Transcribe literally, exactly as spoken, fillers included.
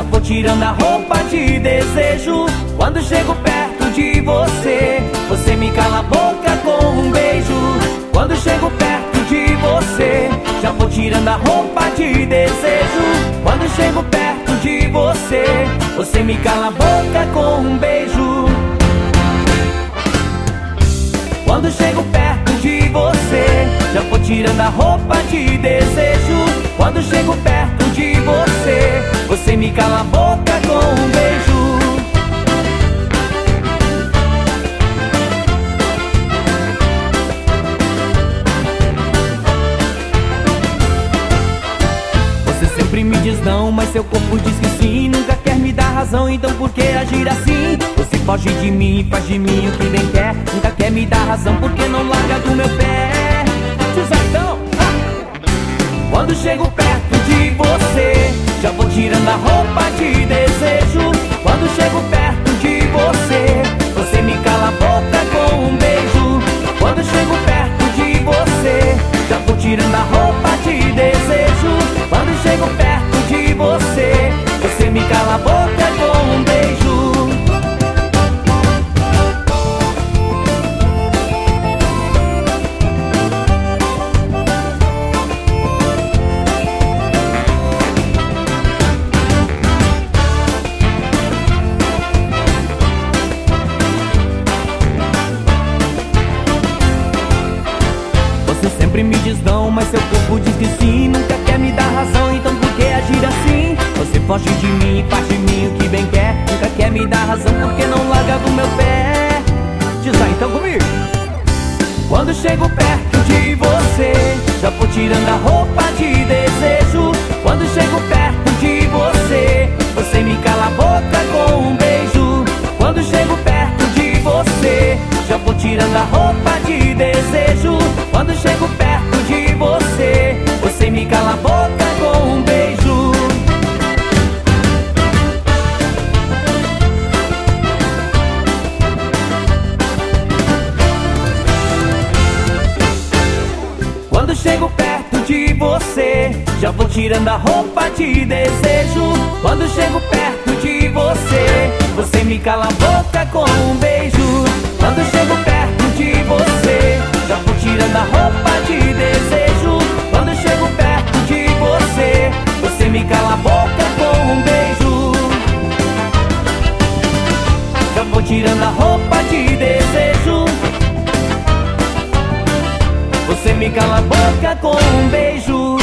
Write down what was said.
já vou tirando a roupa de desejo. Quando chego perto de você, você me cala a boca com um beijo. Quando chego perto de você, já vou tirando a roupa de desejo. Quando chego perto de você, você me cala a boca com um beijo. Quando chego perto de você, já vou tirando a roupa de desejo. Quando chego perto de você, você me cala a boca com um beijo. Você sempre me diz não, mas seu corpo diz que sim. Nunca quer me dar razão, então por que agir assim? Você foge de mim, faz de mim o que bem quer. Nunca quer me dar razão, porque não larga do meu pé. Então, quando chego perto de você, já vou tirando a roupa de desejo. Quando chego perto de você, você me cala a boca com um beijo. Quando chego perto de você, já vou tirando a roupa de desejo. Quando chego perto de você, você me cala a boca com um beijo. Você sempre me diz não, mas seu corpo diz que sim. Nunca quer me dar razão, então por que agir assim? Você foge de mim, faz de mim o que bem quer. Nunca quer me dar razão, porque não larga do meu pé. Diz lá então comigo. Quando chego perto de você, já vou tirando a roupa de desejo. Quando chego perto de você, você me cala a boca com um beijo. Quando chego perto de você, já vou tirando a roupa de desejo. Quando chego perto de você, você me cala a boca com um beijo. Quando chego perto de você, já vou tirando a roupa de desejo. Quando chego perto de você, você me cala a boca com um beijo. Quando chego perto de você, já vou tirando a roupa de desejo. Quando chego perto de você, você me cala a boca com um beijo. Já vou tirando a roupa de desejo. Você me cala a boca com um beijo.